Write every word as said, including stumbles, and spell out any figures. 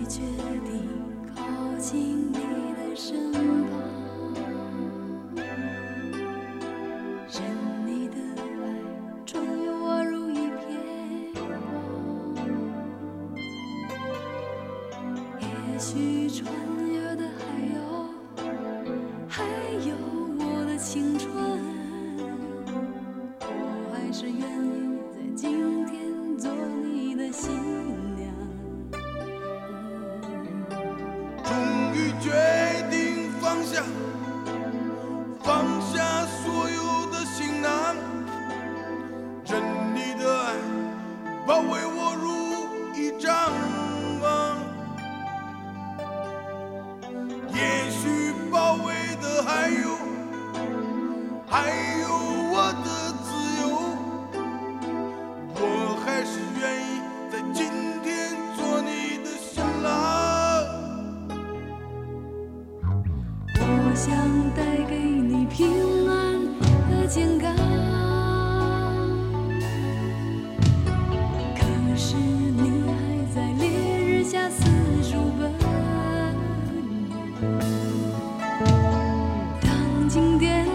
决定靠近你的身旁，任你的爱穿越我如一片光。也许穿越的还有还有我的青春，我还是愿意在今天做你的新娘。 终于决定放下，放下所有的行囊，任你的爱包围我如一张网。也许包围的还有还有我的自由，我还是愿意在今天做你的新郎。 我想带给你平安和健康，可是你还在烈日下四处奔波。当今天